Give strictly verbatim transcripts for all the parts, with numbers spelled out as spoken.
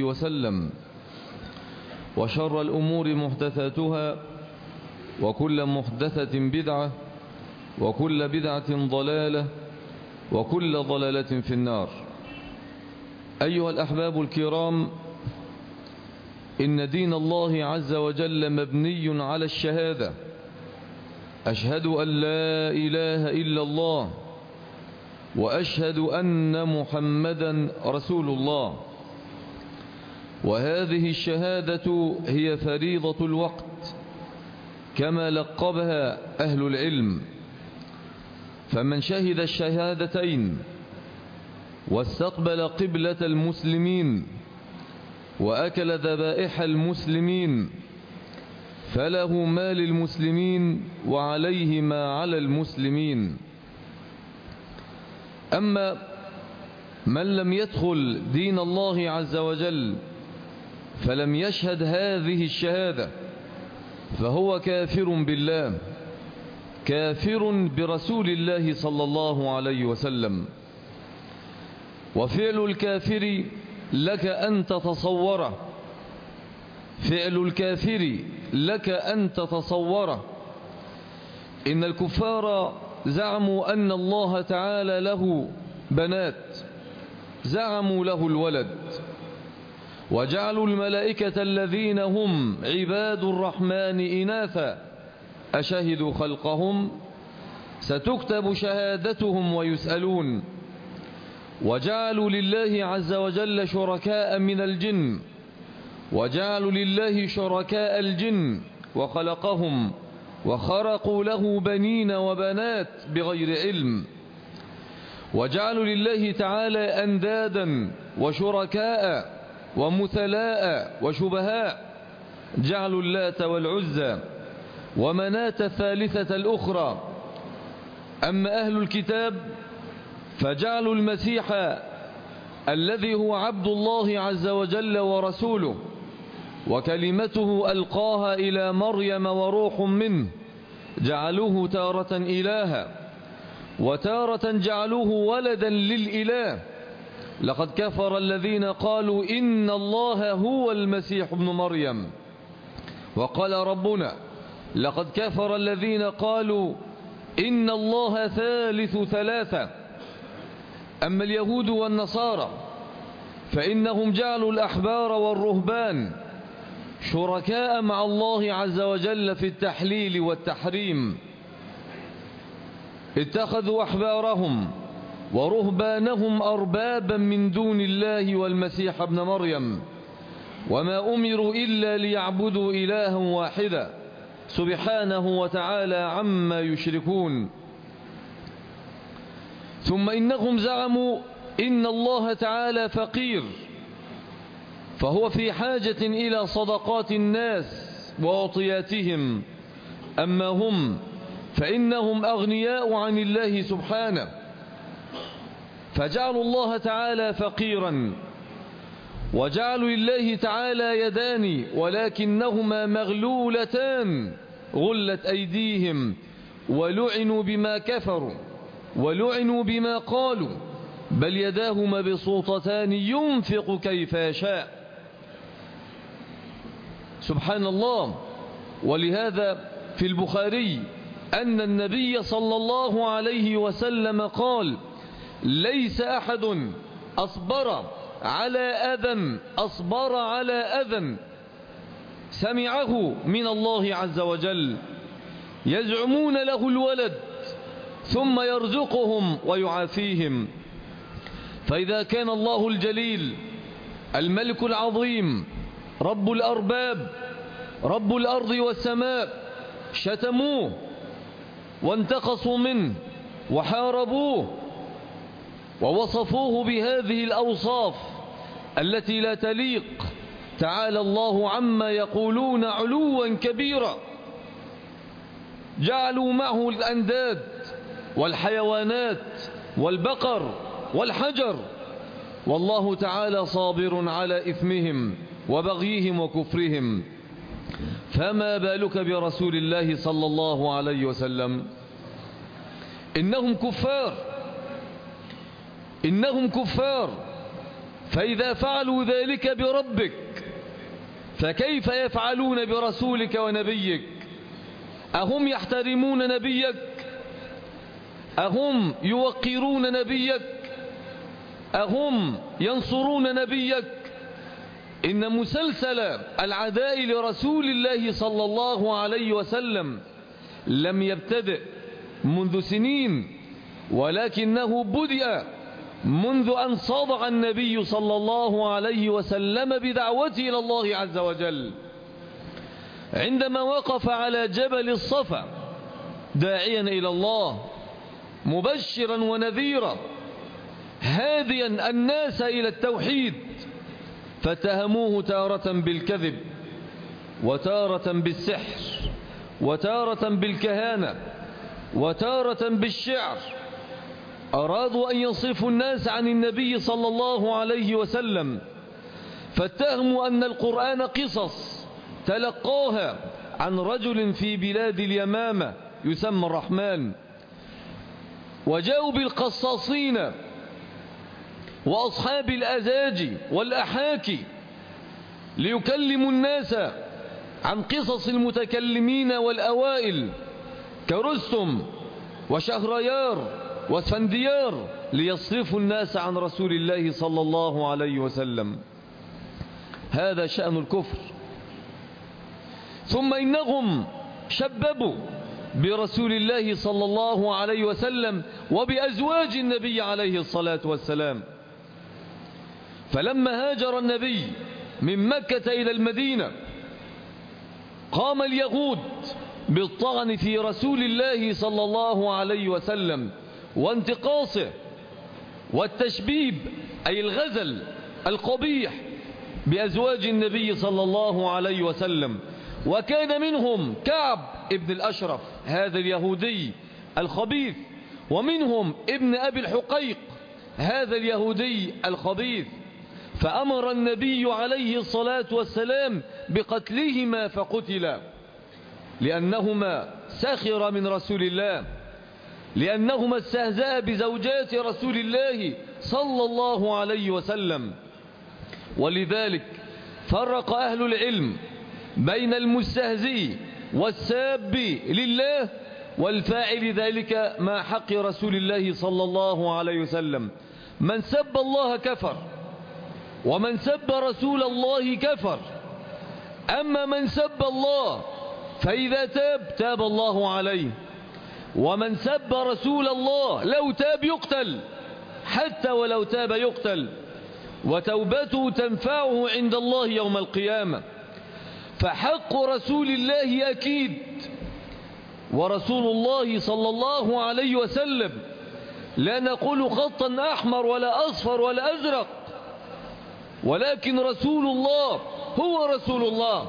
عليه وسلم، وشر الأمور محدثاتها، وكل محدثة بدعة، وكل بدعة ضلالة، وكل ضلالة في النار. أيها الأحباب الكرام، إن دين الله عز وجل مبني على الشهادة. أشهد أن لا إله إلا الله، وأشهد أن محمدا رسول الله. وهذه الشهادة هي فريضة الوقت كما لقبها أهل العلم، فمن شهد الشهادتين واستقبل قبلة المسلمين وأكل ذبائح المسلمين فله ما للمسلمين وعليه ما على المسلمين. أما من لم يدخل دين الله عز وجل فلم يشهد هذه الشهادة فهو كافر بالله، كافر برسول الله صلى الله عليه وسلم. وفعل الكافر لك أن تتصوره، فعل الكافر لك أن تتصوره. إن الكفار زعموا أن الله تعالى له بنات، زعموا له الولد، وجعلوا الملائكة الذين هم عباد الرحمن إناثا، أشهدوا خلقهم؟ ستكتب شهادتهم ويسألون. وجعلوا لله عز وجل شركاء من الجن، وجعلوا لله شركاء الجن وخلقهم وخرقوا له بنين وبنات بغير علم. وجعلوا لله تعالى أندادا وشركاء ومثلاء وشبهاء، جعلوا اللات والعزى ومناة الثالثة الأخرى. أما أهل الكتاب فجعلوا المسيح الذي هو عبد الله عز وجل ورسوله وكلمته ألقاها إلى مريم وروح منه، جعلوه تارة إلها وتارة جعلوه ولدا للإله. لقد كفر الذين قالوا إن الله هو المسيح ابن مريم. وقال ربنا لقد كفر الذين قالوا إن الله ثالث ثلاثة. أما اليهود والنصارى فإنهم جعلوا الأحبار والرهبان شركاء مع الله عز وجل في التحليل والتحريم. اتخذوا أحبارهم ورهبانهم أربابا من دون الله والمسيح ابن مريم، وما أمروا إلا ليعبدوا إلها واحدا سبحانه وتعالى عما يشركون. ثم إنهم زعموا إن الله تعالى فقير، فهو في حاجة إلى صدقات الناس وعطياتهم. أما هم فإنهم أغنياء عن الله سبحانه، فجعلوا الله تعالى فقيرا، وجعلوا لله تعالى يدان ولكنهما مغلولتان غلت أيديهم، ولعنوا بما كفروا ولعنوا بما قالوا، بل يداه مبسوطتان ينفق كيف يشاء. سبحان الله. ولهذا في البخاري أن النبي صلى الله عليه وسلم قال: ليس أحد أصبر على أذى أصبر على أذى سمعه من الله عز وجل، يزعمون له الولد ثم يرزقهم ويعافيهم. فإذا كان الله الجليل الملك العظيم رب الأرباب رب الأرض والسماء شتموه وانتقصوا منه وحاربوه ووصفوه بهذه الأوصاف التي لا تليق، تعالى الله عما يقولون علوا كبيرا، جعلوا معه الأنداد والحيوانات والبقر والحجر، والله تعالى صابر على إثمهم وبغيهم وكفرهم. فما بالك برسول الله صلى الله عليه وسلم؟ إنهم كفار إنهم كفار فإذا فعلوا ذلك بربك فكيف يفعلون برسولك ونبيك؟ أهم يحترمون نبيك؟ أهم يوقرون نبيك؟ أهم ينصرون نبيك؟ إن مسلسل العداء لرسول الله صلى الله عليه وسلم لم يبتدئ منذ سنين، ولكنه بدأ منذ أن صدع النبي صلى الله عليه وسلم بدعوته إلى الله عز وجل، عندما وقف على جبل الصفا داعيا إلى الله مبشرا ونذيرا هاديا الناس إلى التوحيد، فاتهموه تارة بالكذب وتارة بالسحر وتارة بالكهانة وتارة بالشعر. أرادوا أن يصفوا الناس عن النبي صلى الله عليه وسلم، فاتهموا أن القرآن قصص تلقاها عن رجل في بلاد اليمامة يسمى الرحمن، وجاءوا بالقصاصين وأصحاب الأزاجي والأحاكي ليكلموا الناس عن قصص المتكلمين والأوائل كرستم وشهريار واسفنديار ليصرفوا الناس عن رسول الله صلى الله عليه وسلم. هذا شأن الكفر. ثم إنهم شببوا برسول الله صلى الله عليه وسلم وبأزواج النبي عليه الصلاة والسلام. فلما هاجر النبي من مكة إلى المدينة قام اليهود بالطعن في رسول الله صلى الله عليه وسلم وانتقاصه والتشبيب أي الغزل القبيح بأزواج النبي صلى الله عليه وسلم. وكان منهم كعب ابن الأشرف هذا اليهودي الخبيث، ومنهم ابن أبي الحقيق هذا اليهودي الخبيث، فأمر النبي عليه الصلاة والسلام بقتلهما فقتلا، لأنهما سخر من رسول الله، لأنهما استهزأ بزوجات رسول الله صلى الله عليه وسلم. ولذلك فرق أهل العلم بين المستهزئ والساب لله والفاعل ذلك مع حق رسول الله صلى الله عليه وسلم. من سب الله كفر، ومن سب رسول الله كفر. أما من سب الله فإذا تاب تاب الله عليه، ومن سب رسول الله لو تاب يقتل، حتى ولو تاب يقتل، وتوبته تنفعه عند الله يوم القيامة. فحق رسول الله أكيد، ورسول الله صلى الله عليه وسلم لا نقول خطا أحمر ولا أصفر ولا أزرق، ولكن رسول الله هو رسول الله.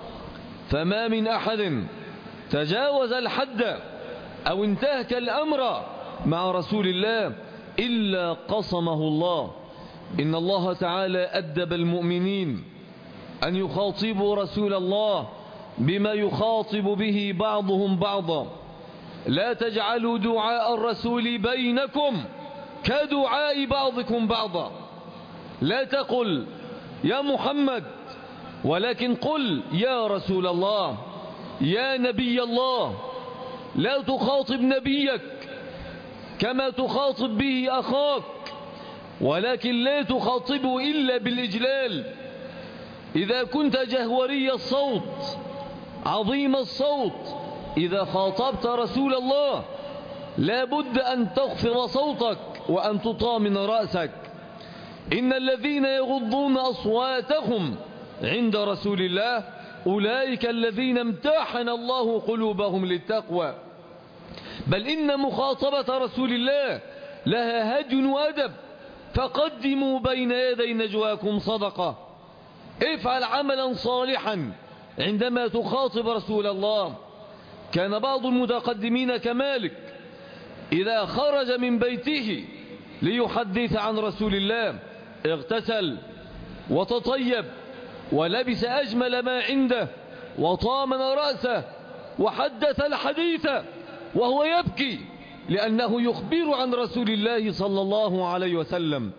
فما من أحد تجاوز الحد أو انتهك الأمر مع رسول الله إلا قصمه الله. إن الله تعالى أدب المؤمنين أن يخاطبوا رسول الله بما يخاطب به بعضهم بعضا. لا تجعلوا دعاء الرسول بينكم كدعاء بعضكم بعضا. لا تقل يا محمد، ولكن قل يا رسول الله، يا نبي الله. لا تخاطب نبيك كما تخاطب به أخاك، ولكن لا تخاطبه إلا بالإجلال. إذا كنت جهوري الصوت عظيم الصوت، إذا خاطبت رسول الله لا بد أن تخفض صوتك وأن تطامن رأسك. إن الذين يغضون أصواتهم عند رسول الله أولئك الذين امتحن الله قلوبهم للتقوى. بل إن مخاطبة رسول الله لها هدي وأدب. فقدموا بين يدي نجواكم صدقة. افعل عملا صالحا عندما تخاطب رسول الله. كان بعض المتقدمين كمالك إذا خرج من بيته ليحدث عن رسول الله اغتسل وتطيب ولبس أجمل ما عنده وطامن رأسه وحدث الحديث وهو يبكي، لأنه يخبر عن رسول الله صلى الله عليه وسلم.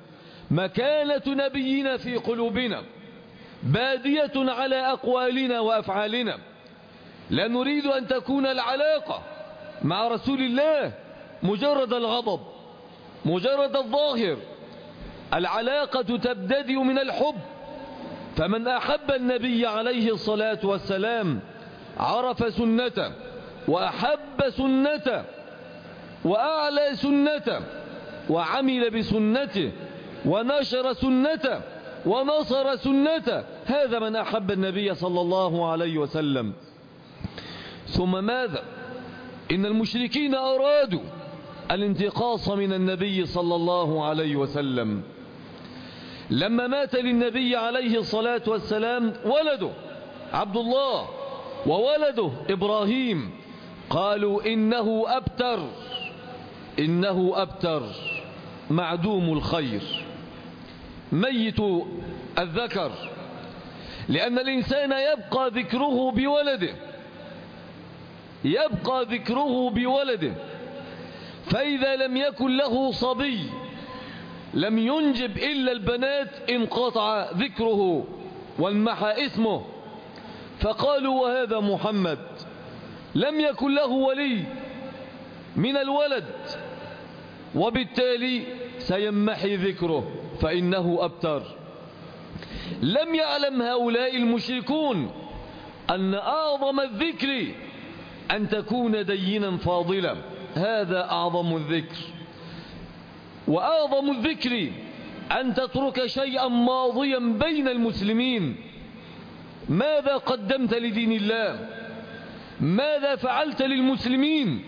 مكانة نبينا في قلوبنا بادية على أقوالنا وأفعالنا. لا نريد أن تكون العلاقة مع رسول الله مجرد الغضب، مجرد الظاهر. العلاقة تبتدئ من الحب، فمن أحب النبي عليه الصلاة والسلام عرف سنته وأحب سنته وأعلى سنته وعمل بسنته ونشر سنته ونصر سنته. هذا من أحب النبي صلى الله عليه وسلم. ثم ماذا؟ إن المشركين أرادوا الانتقاص من النبي صلى الله عليه وسلم. لما مات للنبي عليه الصلاة والسلام ولده عبد الله وولده إبراهيم، قالوا إنه أبتر، إنه أبتر معدوم الخير، ميت الذكر، لأن الإنسان يبقى ذكره بولده، يبقى ذكره بولده، فإذا لم يكن له صبي لم ينجب إلا البنات انقطع ذكره وانمحى اسمه. فقالوا وهذا محمد لم يكن له ولي من الولد، وبالتالي سيمحي ذكره فإنه أبتر. لم يعلم هؤلاء المشركون أن أعظم الذكر أن تكون دينا فاضلا، هذا أعظم الذكر. وأعظم الذكر أن تترك شيئا ماضيا بين المسلمين. ماذا قدمت لدين الله؟ ماذا فعلت للمسلمين؟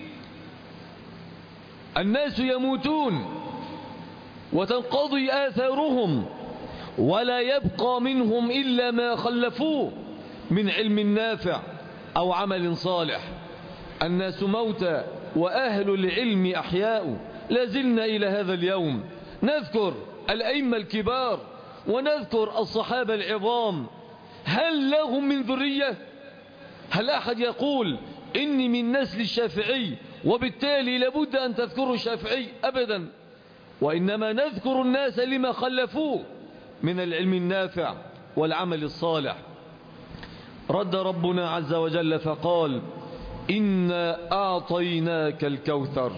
الناس يموتون وتنقضي آثارهم ولا يبقى منهم إلا ما خلفوه من علم نافع أو عمل صالح. الناس موتى وأهل العلم أحياء. لازلنا إلى هذا اليوم نذكر الأئمة الكبار ونذكر الصحابة العظام. هل لهم من ذرية؟ هل أحد يقول إني من نسل الشافعي وبالتالي لابد أن تذكروا الشافعي؟ أبدا، وإنما نذكر الناس لما خلفوه من العلم النافع والعمل الصالح. رد ربنا عز وجل فقال إنا أعطيناك الكوثر.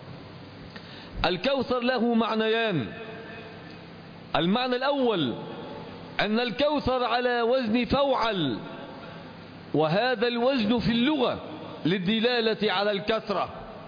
الكوثر له معنيان. المعنى الأول أن الكوثر على وزن فوعل، وهذا الوزن في اللغة للدلالة على الكثرة.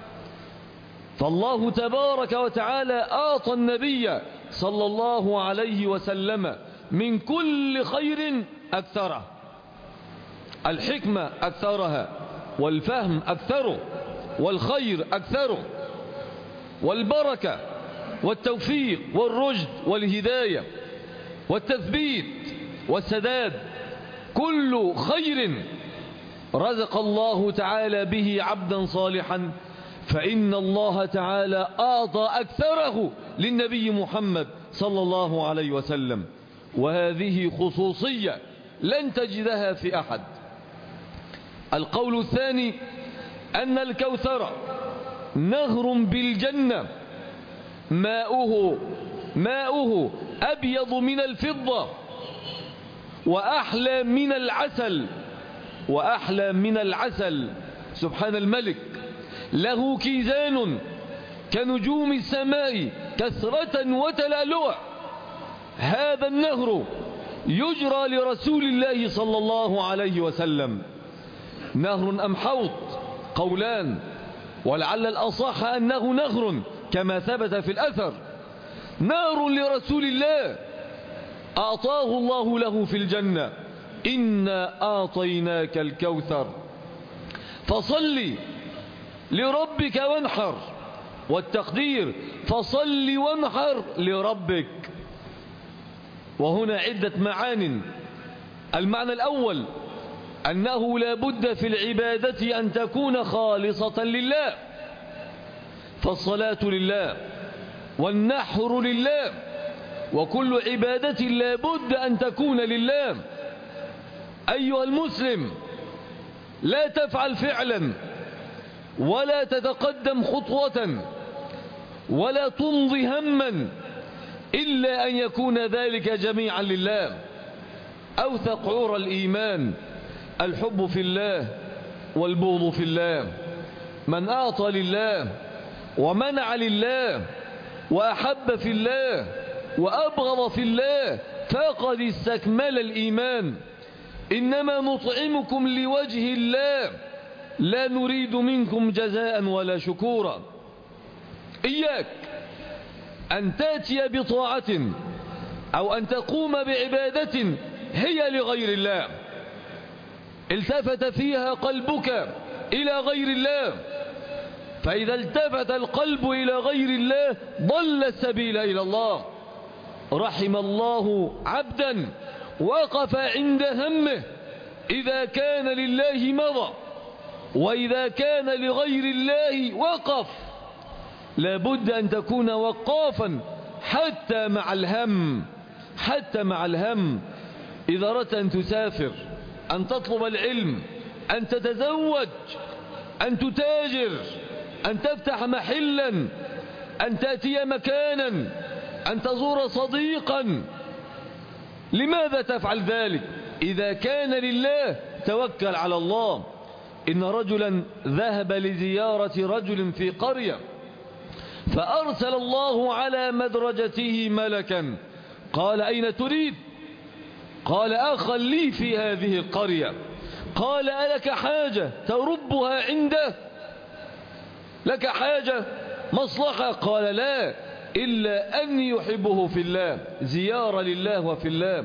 فالله تبارك وتعالى أعطى النبي صلى الله عليه وسلم من كل خير أكثره، الحكمة أكثرها، والفهم أكثره، والخير أكثره، والبركة والتوفيق والرشد والهداية والتثبيت والسداد، كل خير رزق الله تعالى به عبدا صالحا فإن الله تعالى أعطى أكثره للنبي محمد صلى الله عليه وسلم. وهذه خصوصية لن تجدها في أحد. القول الثاني أن الكوثر نهر بالجنة ماؤه ماؤه أبيض من الفضة وأحلى من العسل، وأحلى من العسل. سبحان الملك، له كيزان كنجوم السماء كثرة وتلالؤا. هذا النهر يجرى لرسول الله صلى الله عليه وسلم. نهر أم حوض؟ قولان، ولعل الأصح أنه نهر كما ثبت في الأثر. نهر لرسول الله أعطاه الله له في الجنة. إنا أعطيناك الكوثر فصل لربك وانحر، والتقدير فصل وانحر لربك. وهنا عدة معان. المعنى الأول أنه لا بد في العبادة أن تكون خالصة لله، فالصلاة لله والنحر لله، وكل عبادة لا بد أن تكون لله. أيها المسلم، لا تفعل فعلا ولا تتقدم خطوة ولا تمضي هما إلا أن يكون ذلك جميعا لله. أوثق عور الإيمان الحب في الله والبغض في الله. من أعطى لله ومنع لله وأحب في الله وأبغض في الله فقد استكمل الإيمان. إنما نطعمكم لوجه الله لا نريد منكم جزاء ولا شكورا. إياك أن تأتي بطاعة أو أن تقوم بعبادة هي لغير الله التفت فيها قلبك إلى غير الله، فإذا التفت القلب إلى غير الله ضل السبيل إلى الله. رحم الله عبدا وقف عند همه، إذا كان لله مضى وإذا كان لغير الله وقف. لابد أن تكون وقافا حتى مع الهم، حتى مع الهم. إذا أردت أن تسافر، أن تطلب العلم، أن تتزوج، أن تتاجر، أن تفتح محلا، أن تأتي مكانا، أن تزور صديقا، لماذا تفعل ذلك؟ إذا كان لله توكل على الله. إن رجلا ذهب لزيارة رجل في قرية فأرسل الله على مدرجته ملكا قال: أين تريد؟ قال: أخا لي في هذه القرية. قال: ألك حاجة تربها عنده؟ لك حاجة مصلحة؟ قال: لا، إلا أن يحبه في الله، زيارة لله وفي الله.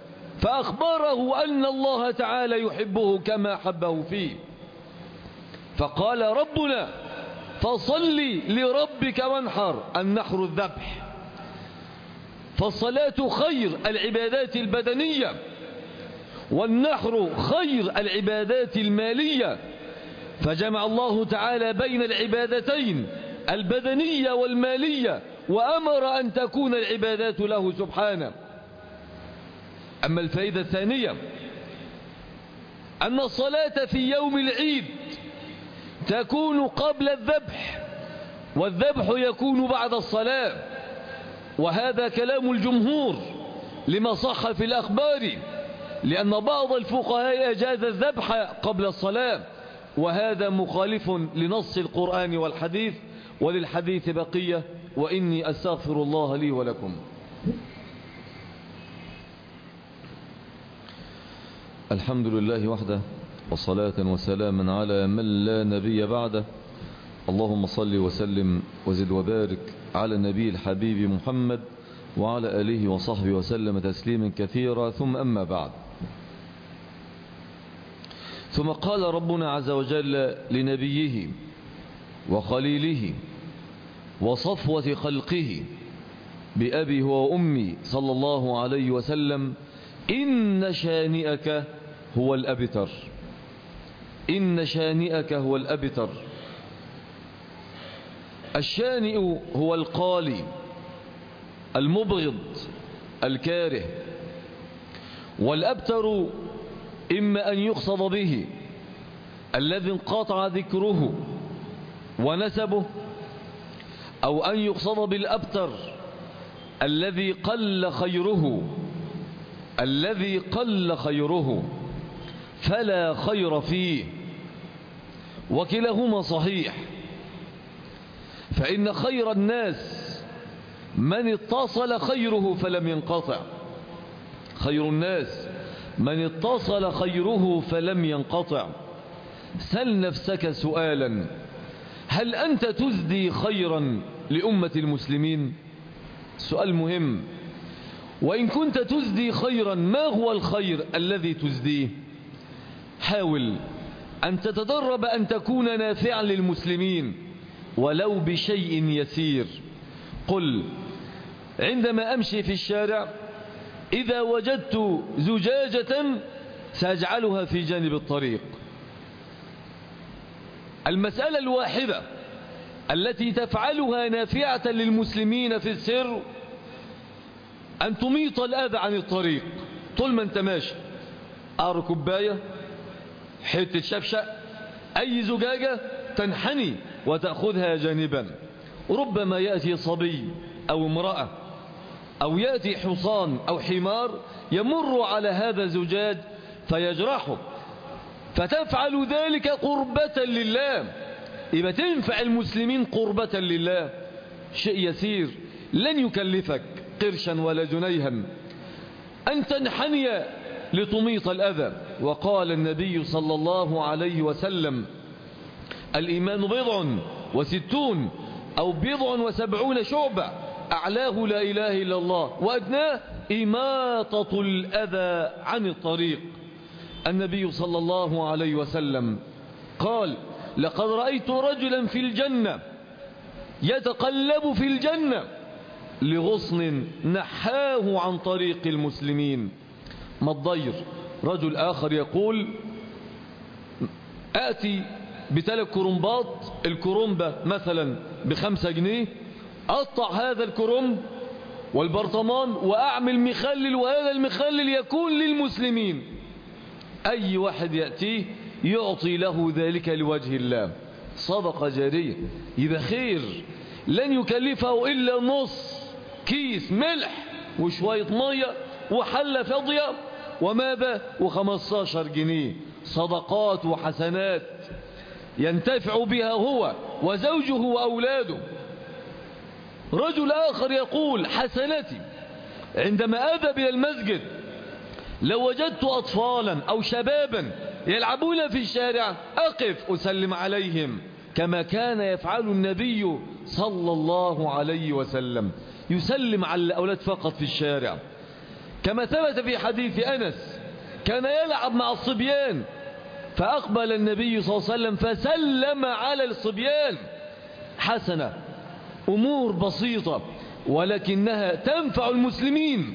فأخبره أن الله تعالى يحبه كما حبه فيه. فقال ربنا: فصل لربك وانحر. النحر الذبح. فالصلاة خير العبادات البدنية، والنحر خير العبادات المالية، فجمع الله تعالى بين العبادتين البدنية والمالية، وأمر أن تكون العبادات له سبحانه. أما الفائدة الثانية أن الصلاة في يوم العيد تكون قبل الذبح، والذبح يكون بعد الصلاة، وهذا كلام الجمهور لما صح في الأخبار، لأن بعض الفقهاء أجاز الذبح قبل الصلاة، وهذا مخالف لنص القرآن والحديث. وللحديث بقية، وإني أستغفر الله لي ولكم. الحمد لله وحده، وصلاة وسلاما على من لا نبي بعده. اللهم صل وسلم وزد وبارك على النبي الحبيب محمد وعلى آله وصحبه وسلم تسليما كثيرا. ثم أما بعد، ثم قال ربنا عز وجل لنبيه وخليله وصفوة خلقه بأبي وأمي صلى الله عليه وسلم: إن شانئك هو الأبتر. إن شانئك هو الأبتر. الشانئ هو القالي المبغض الكاره، والأبتر إما أن يقصد به الذي انقطع ذكره ونسبه، أو أن يقصد بالأبتر الذي قل خيره، الذي قل خيره فلا خير فيه. وكلاهما صحيح، فإن خير الناس من اتصل خيره فلم ينقطع. خير الناس من اتصل خيره فلم ينقطع. سل نفسك سؤالا: هل أنت تزدي خيرا لأمة المسلمين؟ سؤال مهم. وإن كنت تزدي خيرا، ما هو الخير الذي تزديه؟ حاول أن تتدرب أن تكون نافعا للمسلمين ولو بشيء يسير. قل: عندما أمشي في الشارع إذا وجدت زجاجة سأجعلها في جانب الطريق. المسألة الواحدة التي تفعلها نافعة للمسلمين في السر أن تميط الأذى عن الطريق. طول ما أنت ماشي، أعر كوباية، حتة شبشة، أي زجاجة، تنحني وتأخذها جانبا. ربما يأتي صبي أو امرأة أو يأتي حصان أو حمار يمر على هذا الزجاج فيجرحه، فتفعل ذلك قربة لله. يبقى تنفع المسلمين قربة لله، شيء يسير لن يكلفك قرشا ولا جنيها أن تنحني لتميط الأذى. وقال النبي صلى الله عليه وسلم: الإيمان بضع وستون أو بضع وسبعون شعبة، أعلاه لا إله إلا الله وأدناه إماطة الأذى عن الطريق. النبي صلى الله عليه وسلم قال: لقد رأيت رجلا في الجنة يتقلب في الجنة لغصن نحاه عن طريق المسلمين. ما الضير؟ رجل آخر يقول: آتي بثلاث كرنبات، الكرنبة مثلا بخمسة جنيه، أقطع هذا الكرنب والبرطمان وأعمل مخلل، وهذا المخلل يكون للمسلمين. أي واحد يأتيه يعطي له ذلك لوجه الله، صدقة جارية. يبقى خير لن يكلفه إلا نص كيس ملح وشوية مية وحلة فاضية وماذا وخمستاشر جنيه، صدقات وحسنات ينتفع بها هو وزوجه وأولاده. رجل آخر يقول: حسنتي عندما أذهب إلى المسجد لو وجدت أطفالا أو شبابا يلعبون في الشارع أقف أسلم عليهم كما كان يفعل النبي صلى الله عليه وسلم، يسلم على الأولاد فقط في الشارع. كما ثبت في حديث أنس كان يلعب مع الصبيان فأقبل النبي صلى الله عليه وسلم فسلم على الصبيان. حسنة، أمور بسيطة ولكنها تنفع المسلمين.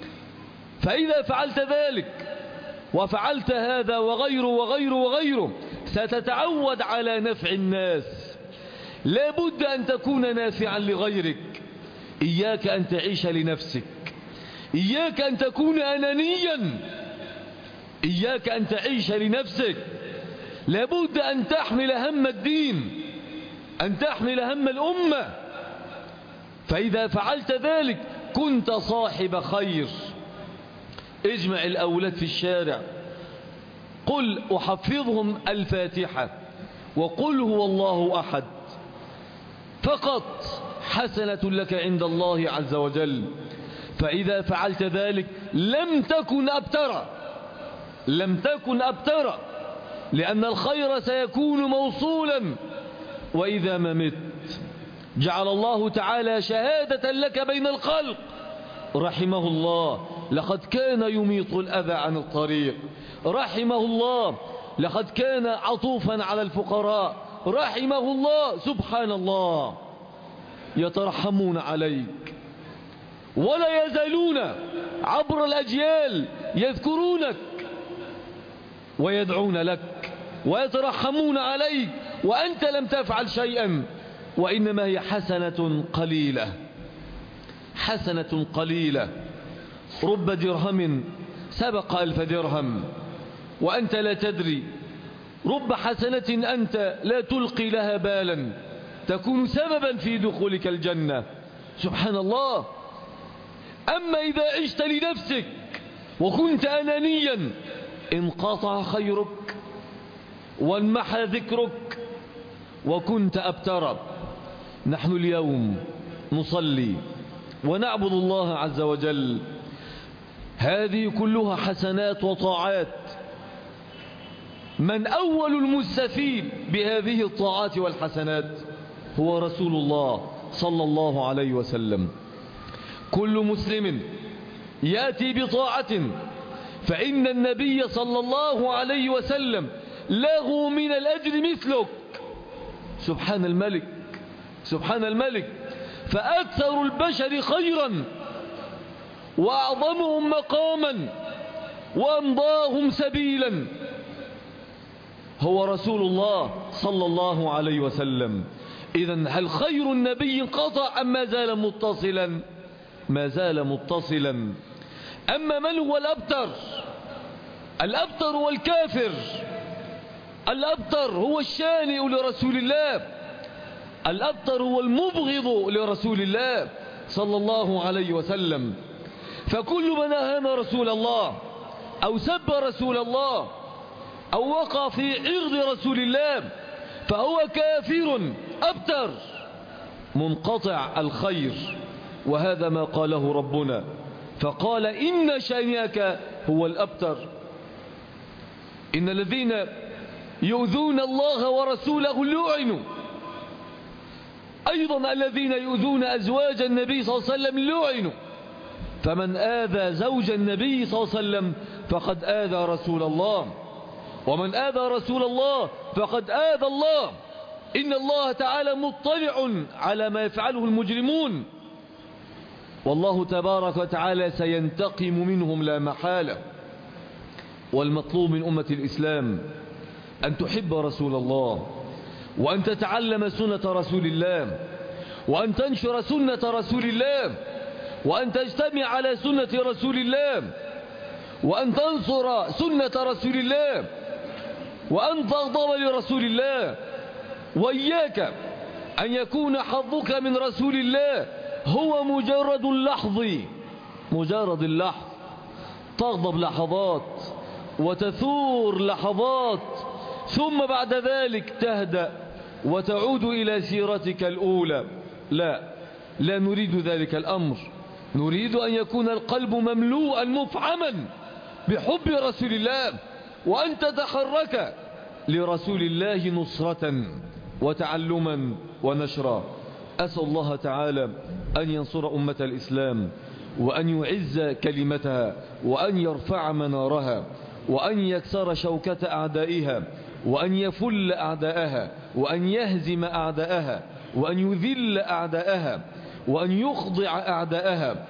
فإذا فعلت ذلك وفعلت هذا وغيره وغيره وغيره ستتعود على نفع الناس. لا بد أن تكون نافعا لغيرك. إياك أن تعيش لنفسك، إياك أن تكون أنانيا، إياك أن تعيش لنفسك. لا بد أن تحمل هم الدين، أن تحمل هم الأمة. فإذا فعلت ذلك كنت صاحب خير. اجمع الأولاد في الشارع، قل أحفظهم الفاتحة وقل هو الله أحد، فقط حسنة لك عند الله عز وجل. فإذا فعلت ذلك لم تكن أبتر، لم تكن أبتر، لأن الخير سيكون موصولا. وإذا ما مت جعل الله تعالى شهادة لك بين الخلق. رحمه الله لقد كان يميط الأذى عن الطريق، رحمه الله لقد كان عطوفا على الفقراء، رحمه الله. سبحان الله، يترحمون عليك ولا يزالون عبر الأجيال يذكرونك ويدعون لك ويترحمون عليك وأنت لم تفعل شيئا، وإنما هي حسنة قليلة، حسنة قليلة. رب درهم سبق ألف درهم وأنت لا تدري. رب حسنة أنت لا تلقي لها بالا تكون سببا في دخولك الجنة. سبحان الله. أما إذا عشت لنفسك وكنت أنانيا انقطع خيرك وانمحى ذكرك وكنت أبتر. نحن اليوم نصلي ونعبد الله عز وجل، هذه كلها حسنات وطاعات. من أول المستفيد بهذه الطاعات والحسنات هو رسول الله صلى الله عليه وسلم. كل مسلم يأتي بطاعة فإن النبي صلى الله عليه وسلم له من الأجر مثلك. سبحان الملك، سبحان الملك. فأكثر البشر خيرا وأعظمهم مقاما وأمضاهم سبيلا هو رسول الله صلى الله عليه وسلم. إذن هل خير النبي انقطع أم ما زال متصلا؟ ما زال متصلا. أما من هو الأبتر؟ الأبتر هو الكافر، الأبتر هو الشانئ لرسول الله، الأبتر هو المبغض لرسول الله صلى الله عليه وسلم. فكل من أهان رسول الله أو سب رسول الله أو وقع في عرض رسول الله فهو كافر أبتر منقطع الخير. وهذا ما قاله ربنا فقال إن شانئك هو الأبتر. إن الذين يؤذون الله ورسوله لعنوا. أيضا الذين يؤذون أزواج النبي صلى الله عليه وسلم لعنوا. فمن آذى زوج النبي صلى الله عليه وسلم فقد آذى رسول الله، ومن آذى رسول الله فقد آذى الله. إن الله تعالى مطلع على ما يفعله المجرمون، والله تبارك وتعالى سينتقم منهم لا محالة. والمطلوب من أمة الإسلام أن تحب رسول الله، وأن تتعلم سنة رسول الله، وأن تنشر سنة رسول الله، وأن تجتمع على سنة رسول الله، وأن تنصر سنة رسول الله، وأن تغضب لرسول الله. وإياك أن يكون حظك من رسول الله هو مجرد اللحظ، مجرد اللحظ، تغضب لحظات وتثور لحظات ثم بعد ذلك تهدأ وتعود إلى سيرتك الأولى. لا لا نريد ذلك الأمر. نريد أن يكون القلب مملوءا مفعما بحب رسول الله، وأن تتحرك لرسول الله نصرة وتعلما ونشرا. أسأل الله تعالى أن ينصر أمة الإسلام، وأن يعز كلمتها، وأن يرفع منارها، وأن يكسر شوكة أعدائها، وأن يفل أعداءها، وأن يهزم أعداءها، وأن يذل أعداءها، وأن يخضع أعداءها،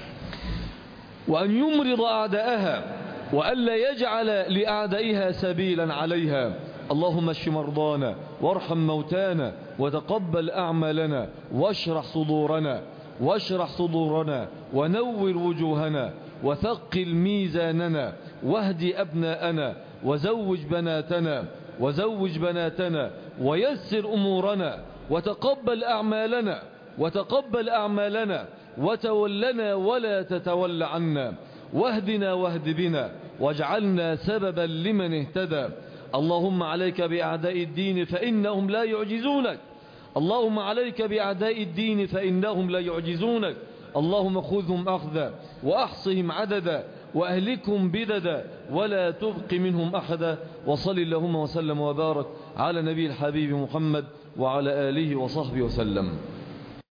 وأن يمرض أعداءها، وأن لا يجعل لأعدائها سبيلا عليها. اللهم اشف مرضانا وارحم موتانا وتقبل أعمالنا واشرح صدورنا واشرح صدورنا ونور وجوهنا وثقل ميزاننا واهد أبناءنا وزوج بناتنا وزوج بناتنا ويسر أمورنا وتقبل أعمالنا وتقبل أعمالنا وتولنا ولا تتول عنا واهدنا واهد بنا واجعلنا سببا لمن اهتدى. اللهم عليك بأعداء الدين فإنهم لا يعجزونك. اللهم عليك بأعداء الدين فإنهم لا يعجزونك. اللهم خذهم أخذا وأحصهم عددا وأهلكهم بددا ولا تبق منهم أحدا. وصل اللهم وسلم وبارك على نبي الحبيب محمد وعلى آله وصحبه وسلم.